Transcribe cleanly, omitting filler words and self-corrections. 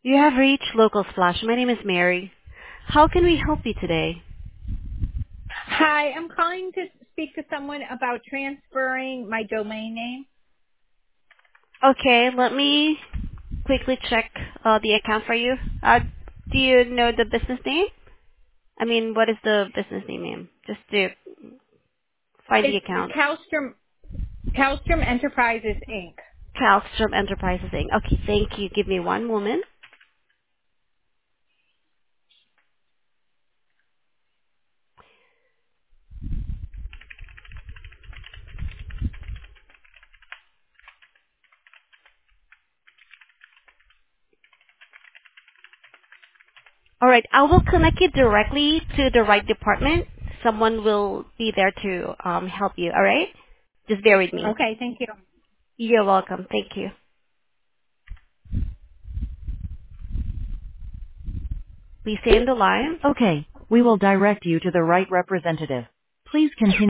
You have reached Local Splash. My name is Mary. How can we help you today? Hi, I'm calling to speak to someone about transferring my domain name. Okay, let me quickly check the account for you. Do you know the business name? I mean, what is the business name? Just to find the It's account. Calstrom Enterprises, Inc. Calstrom Enterprises Inc. Okay, thank you. Give me one moment. All right, I will connect you directly to the right department. Someone will be there to help you. All right? Just bear with me. Okay, thank you. You're welcome. Thank you. Please stay on the line. Okay, we will direct you to the right representative. Please continue.